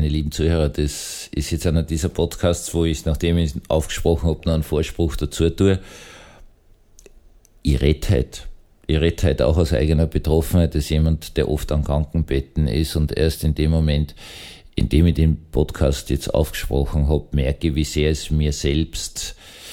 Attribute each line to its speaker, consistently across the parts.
Speaker 1: meine lieben Zuhörer, das ist jetzt einer dieser Podcasts, wo ich, nachdem ich aufgesprochen habe, noch einen Vorspruch dazu tue. Ich rede halt auch aus eigener Betroffenheit, als jemand, der oft an Krankenbetten ist, und erst in dem Moment, in dem ich den Podcast jetzt aufgesprochen habe, merke, wie sehr es mir selbst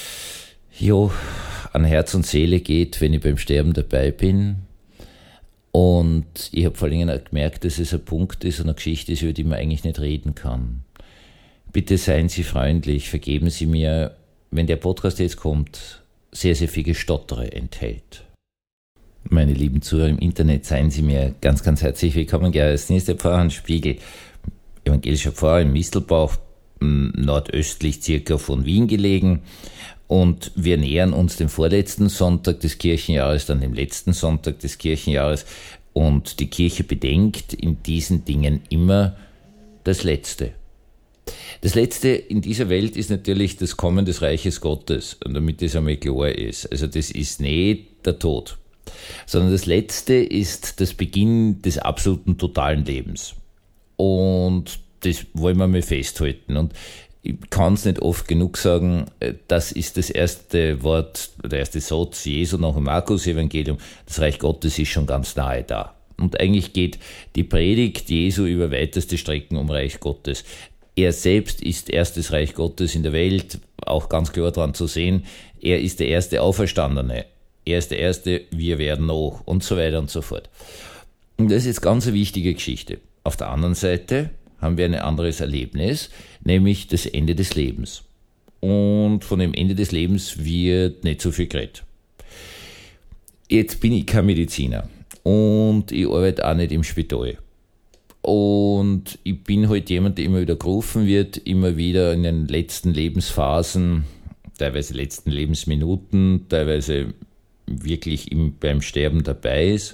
Speaker 1: an Herz und Seele geht, wenn ich beim Sterben dabei bin. Und ich habe vor allem auch gemerkt, dass es ein Punkt ist und eine Geschichte ist, über die man eigentlich nicht reden kann. Bitte seien Sie freundlich, vergeben Sie mir, wenn der Podcast jetzt kommt, sehr, sehr viel Gestottere enthält. Meine lieben Zuhörer im Internet, seien Sie mir ganz, ganz herzlich willkommen. Als nächster Pfarrer Hans Spiegel, evangelischer Pfarrer im Mistelbach, nordöstlich circa von Wien gelegen. Und wir nähern uns dem vorletzten Sonntag des Kirchenjahres, dann dem letzten Sonntag des Kirchenjahres. Und die Kirche bedenkt in diesen Dingen immer das Letzte. Das Letzte in dieser Welt ist natürlich das Kommen des Reiches Gottes, und damit das einmal klar ist. Also das ist nicht der Tod, sondern das Letzte ist das Beginn des absoluten totalen Lebens. Und das wollen wir mal festhalten. Und ich kann es nicht oft genug sagen, das ist das erste Wort, der erste Satz Jesu nach dem Markus-Evangelium. Das Reich Gottes ist schon ganz nahe da. Und eigentlich geht die Predigt Jesu über weiteste Strecken um Reich Gottes. Er selbst ist erstes Reich Gottes in der Welt, auch ganz klar daran zu sehen. Er ist der erste Auferstandene. Er ist der erste, wir werden noch, und so weiter und so fort. Und das ist jetzt ganz eine wichtige Geschichte. Auf der anderen Seite haben wir ein anderes Erlebnis, nämlich das Ende des Lebens. Und von dem Ende des Lebens wird nicht so viel geredet. Jetzt bin ich kein Mediziner und ich arbeite auch nicht im Spital. Und ich bin halt jemand, der immer wieder gerufen wird, immer wieder in den letzten Lebensphasen, teilweise letzten Lebensminuten, teilweise wirklich beim Sterben dabei ist.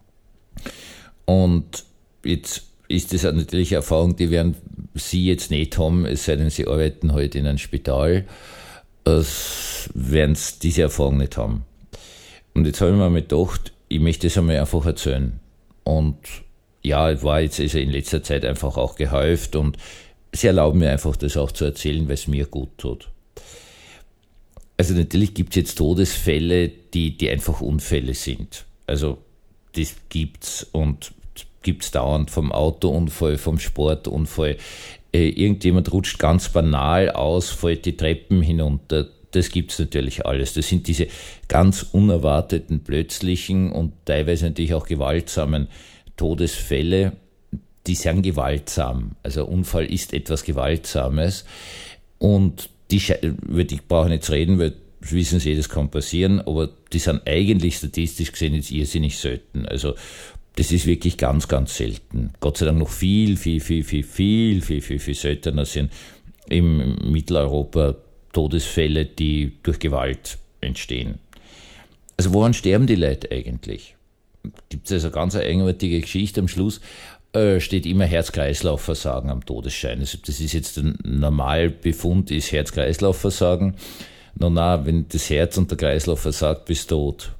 Speaker 1: Und jetzt ist das natürlich eine Erfahrung, die werden Sie jetzt nicht haben, es sei denn, Sie arbeiten halt in einem Spital, werden Sie diese Erfahrung nicht haben. Und jetzt habe ich mir mal gedacht, ich möchte das einmal einfach erzählen. Und ja, ich war jetzt also in letzter Zeit einfach auch gehäuft, und Sie erlauben mir einfach, das auch zu erzählen, weil es mir gut tut. Also natürlich gibt es jetzt Todesfälle, die einfach Unfälle sind. Also das gibt's, und gibt's dauernd, vom Autounfall, vom Sportunfall. Irgendjemand rutscht ganz banal aus, fällt die Treppen hinunter. Das gibt's natürlich alles. Das sind diese ganz unerwarteten, plötzlichen und teilweise natürlich auch gewaltsamen Todesfälle. Die sind gewaltsam. Also Unfall ist etwas Gewaltsames. Und über die brauche ich nicht zu reden, weil wissen Sie, das kann passieren, aber die sind eigentlich statistisch gesehen jetzt irrsinnig selten. Also das ist wirklich ganz, ganz selten. Gott sei Dank noch viel seltener sind im Mitteleuropa Todesfälle, die durch Gewalt entstehen. Also woran sterben die Leute eigentlich? Gibt es also eine ganz eigenartige Geschichte. Am Schluss steht immer Herz-Kreislauf-Versagen am Todesschein. Also das ist jetzt ein Normalbefund, ist Herz-Kreislauf-Versagen. Na, wenn das Herz und der Kreislauf versagt, bist du tot.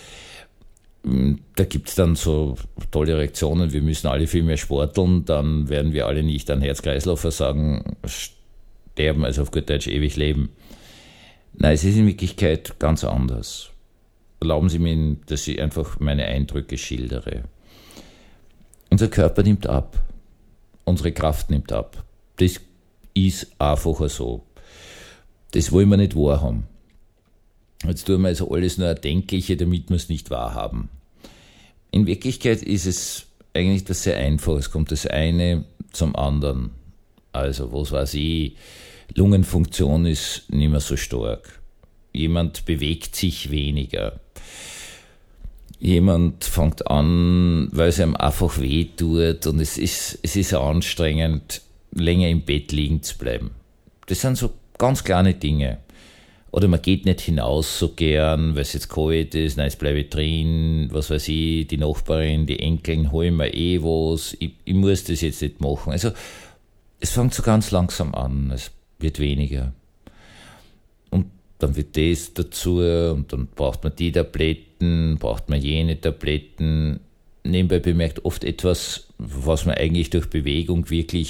Speaker 1: Da gibt's dann so tolle Reaktionen, wir müssen alle viel mehr sporteln, dann werden wir alle nicht an Herz-Kreislauf-Versagen sterben, also auf gut Deutsch ewig leben. Nein, es ist in Wirklichkeit ganz anders. Erlauben Sie mir, dass ich einfach meine Eindrücke schildere. Unser Körper nimmt ab. Unsere Kraft nimmt ab. Das ist einfach so. Das wollen wir nicht wahrhaben. Jetzt tun wir also alles nur Erdenkliche, damit wir es nicht wahrhaben. In Wirklichkeit ist es eigentlich das sehr einfach. Es kommt das eine zum anderen. Also, was weiß ich, Lungenfunktion ist nicht mehr so stark. Jemand bewegt sich weniger. Jemand fängt an, weil es einem einfach weh tut, und es ist anstrengend, länger im Bett liegen zu bleiben. Das sind so ganz kleine Dinge. Oder man geht nicht hinaus so gern, weil es jetzt kalt ist, nein, jetzt bleibe ich drin, was weiß ich, die Nachbarin, die Enkeln holen mir was, ich muss das jetzt nicht machen. Also es fängt so ganz langsam an, es wird weniger. Und dann wird das dazu, und dann braucht man die Tabletten, braucht man jene Tabletten. Nebenbei bemerkt oft etwas, was man eigentlich durch Bewegung wirklich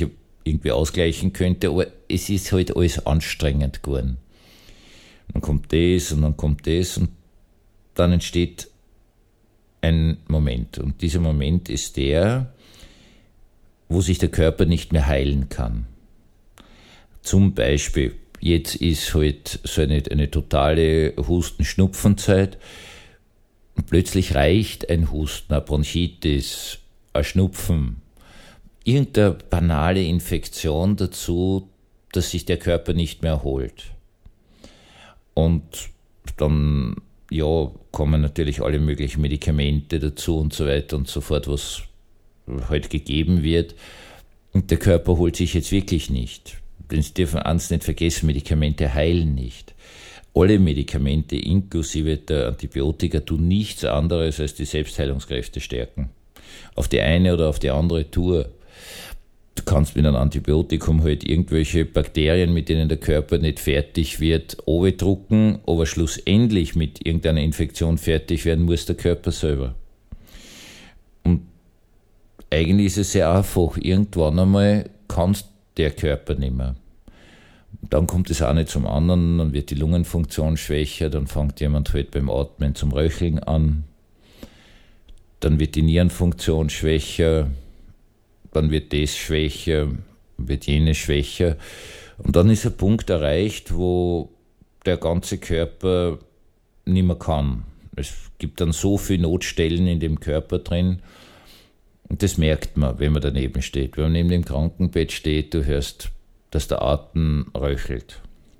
Speaker 1: irgendwie ausgleichen könnte, aber es ist halt alles anstrengend geworden. Dann kommt das und dann kommt das und dann entsteht ein Moment. Und dieser Moment ist der, wo sich der Körper nicht mehr heilen kann. Zum Beispiel, jetzt ist halt so eine totale Husten-Schnupfenzeit. Und plötzlich reicht ein Husten, eine Bronchitis, ein Schnupfen, irgendeine banale Infektion dazu, dass sich der Körper nicht mehr erholt. Und dann, ja, kommen natürlich alle möglichen Medikamente dazu und so weiter und so fort, was halt gegeben wird. Und der Körper holt sich jetzt wirklich nicht. Denn Sie dürfen eins nicht vergessen, Medikamente heilen nicht. Alle Medikamente, inklusive der Antibiotika, tun nichts anderes als die Selbstheilungskräfte stärken. Auf die eine oder auf die andere Tour. Du kannst mit einem Antibiotikum halt irgendwelche Bakterien, mit denen der Körper nicht fertig wird, drucken, aber schlussendlich mit irgendeiner Infektion fertig werden muss der Körper selber. Und eigentlich ist es sehr einfach. Irgendwann einmal kann der Körper nicht mehr. Dann kommt es auch nicht zum anderen, dann wird die Lungenfunktion schwächer, dann fängt jemand halt beim Atmen zum Röcheln an, dann wird die Nierenfunktion schwächer, dann wird das schwächer, wird jenes schwächer und dann ist ein Punkt erreicht, wo der ganze Körper nicht mehr kann. Es gibt dann so viele Notstellen in dem Körper drin und das merkt man, wenn man daneben steht. Wenn man neben dem Krankenbett steht, du hörst, dass der Atem röchelt.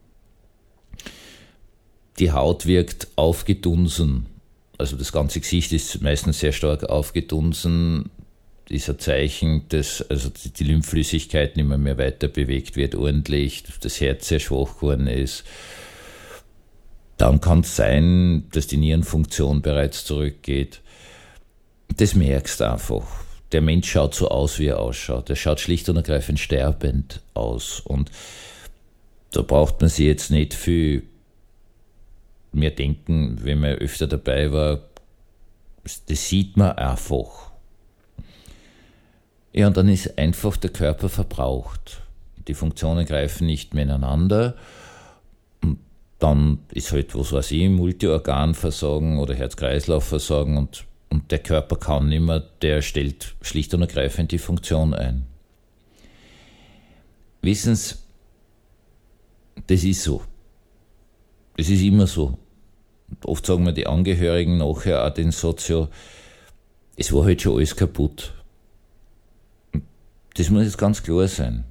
Speaker 1: Die Haut wirkt aufgedunsen, also das ganze Gesicht ist meistens sehr stark aufgedunsen, ist ein Zeichen, dass also die Lymphflüssigkeit nicht mehr weiter bewegt wird ordentlich, das Herz sehr schwach geworden ist. Dann kann es sein, dass die Nierenfunktion bereits zurückgeht. Das merkst du einfach. Der Mensch schaut so aus, wie er ausschaut. Er schaut schlicht und ergreifend sterbend aus. Und da braucht man sich jetzt nicht viel mehr denken, wenn man öfter dabei war. Das sieht man einfach. Ja, und dann ist einfach der Körper verbraucht. Die Funktionen greifen nicht mehr ineinander. Und dann ist halt, was weiß ich, Multiorganversagen oder Herz-Kreislauf-Versagen und der Körper kann nicht mehr, der stellt schlicht und ergreifend die Funktion ein. Wissen Sie, das ist so. Das ist immer so. Und oft sagen mir die Angehörigen nachher auch den Satz, ja, es war halt schon alles kaputt. Das muss jetzt ganz klar sein.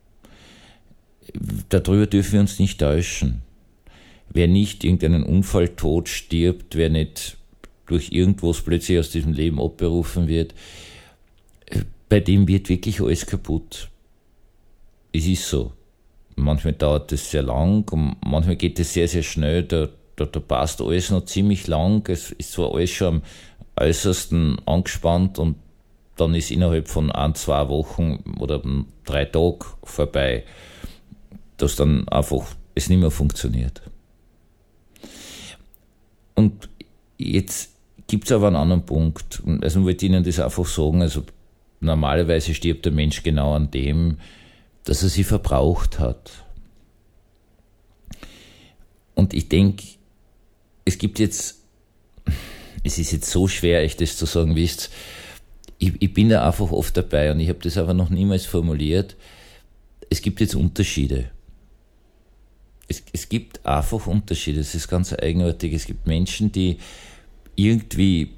Speaker 1: Darüber dürfen wir uns nicht täuschen. Wer nicht irgendeinen Unfalltod stirbt, wer nicht durch irgendwas plötzlich aus diesem Leben abberufen wird, bei dem wird wirklich alles kaputt. Es ist so. Manchmal dauert es sehr lang und manchmal geht es sehr, sehr schnell. Da passt alles noch ziemlich lang. Es ist zwar alles schon am äußersten angespannt und dann ist innerhalb von 1-2 Wochen oder 3 Tagen vorbei, dass dann einfach es nicht mehr funktioniert. Und jetzt gibt es aber einen anderen Punkt. Also ich wollte Ihnen das einfach sagen, also normalerweise stirbt der Mensch genau an dem, dass er sie verbraucht hat. Und ich denke, es ist jetzt so schwer, euch das zu sagen, wisst, ich bin da einfach oft dabei und ich habe das aber noch niemals formuliert. Es gibt jetzt Unterschiede. Es gibt einfach Unterschiede, es ist ganz eigenartig. Es gibt Menschen, die irgendwie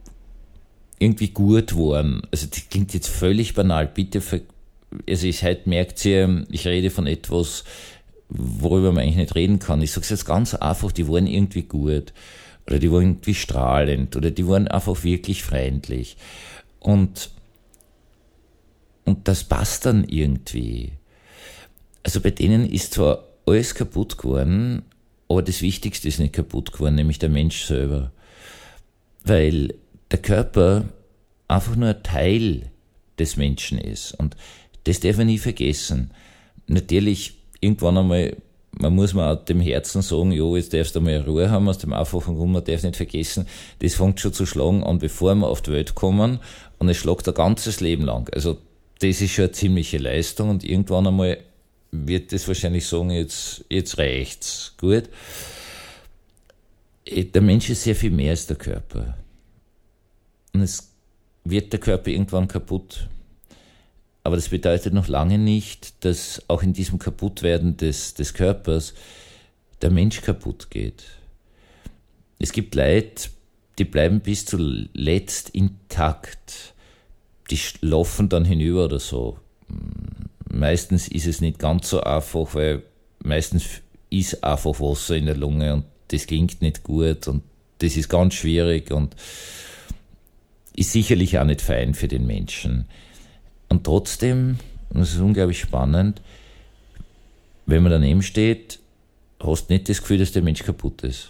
Speaker 1: gut waren. Also das klingt jetzt völlig banal. Bitte, also heute merkt ihr, ich rede von etwas, worüber man eigentlich nicht reden kann. Ich sage es jetzt ganz einfach, die waren irgendwie gut. Oder die waren irgendwie strahlend. Oder die waren einfach wirklich freundlich. Und das passt dann irgendwie. Also bei denen ist zwar alles kaputt geworden, aber das Wichtigste ist nicht kaputt geworden, nämlich der Mensch selber. Weil der Körper einfach nur ein Teil des Menschen ist. Und das darf man nie vergessen. Natürlich, irgendwann einmal, man muss mal auch dem Herzen sagen, jo, jetzt darfst du mal Ruhe haben aus dem einfachen Grund, man darf nicht vergessen, das fängt schon zu schlagen an, bevor wir auf die Welt kommen und es schlagt ein ganzes Leben lang. Also das ist schon eine ziemliche Leistung und irgendwann einmal wird das wahrscheinlich sagen, jetzt reicht's. Gut. Der Mensch ist sehr viel mehr als der Körper. Und es wird der Körper irgendwann kaputt. Aber das bedeutet noch lange nicht, dass auch in diesem Kaputtwerden des Körpers der Mensch kaputt geht. Es gibt Leute, die bleiben bis zuletzt intakt. Die laufen dann hinüber oder so. Meistens ist es nicht ganz so einfach, weil meistens ist einfach Wasser in der Lunge und das klingt nicht gut und das ist ganz schwierig und ist sicherlich auch nicht fein für den Menschen. Und trotzdem, und das ist unglaublich spannend, wenn man daneben steht, hast du nicht das Gefühl, dass der Mensch kaputt ist.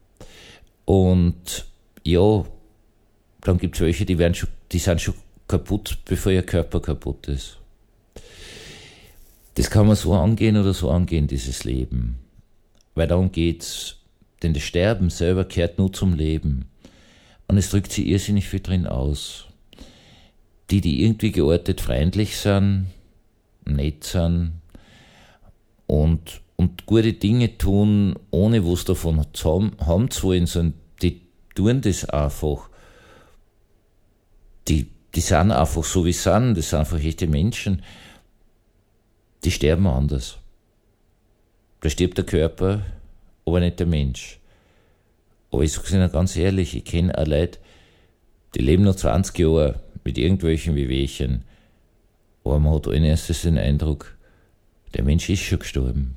Speaker 1: Und ja, dann gibt es welche, die sind schon kaputt, bevor ihr Körper kaputt ist. Das kann man so angehen oder so angehen, dieses Leben. Weil darum geht's. Denn das Sterben selber gehört nur zum Leben. Und es drückt sich irrsinnig viel drin aus. Die irgendwie geortet freundlich sind, nett sind und gute Dinge tun, ohne was davon haben zu wollen, sondern die tun das einfach. Die sind einfach so, wie sie sind, das sind einfach echte Menschen. Die sterben anders. Da stirbt der Körper, aber nicht der Mensch. Aber ich sage Ihnen ganz ehrlich, ich kenne auch Leute, die leben noch 20 Jahre mit irgendwelchen Wehwehchen. Aber man hat allen erstes den Eindruck, der Mensch ist schon gestorben.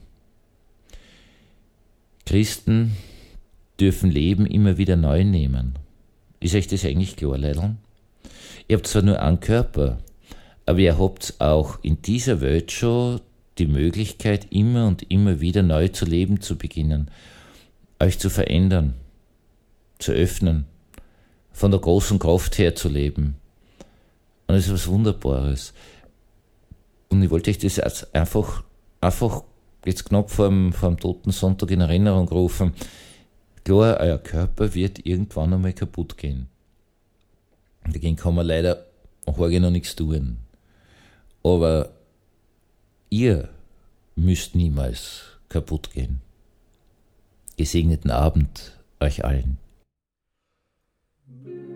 Speaker 1: Christen dürfen Leben immer wieder neu nehmen. Ist euch das eigentlich klar, Leidl? Ihr habt zwar nur einen Körper, aber ihr habt auch in dieser Welt schon die Möglichkeit, immer und immer wieder neu zu leben zu beginnen, euch zu verändern, zu öffnen, von der großen Kraft her zu leben. Und das ist was Wunderbares. Und ich wollte euch das einfach jetzt knapp vor dem Toten Sonntag in Erinnerung rufen. Klar, euer Körper wird irgendwann einmal kaputt gehen. Dagegen kann man leider heute noch nichts tun. Aber ihr müsst niemals kaputt gehen. Gesegneten Abend euch allen.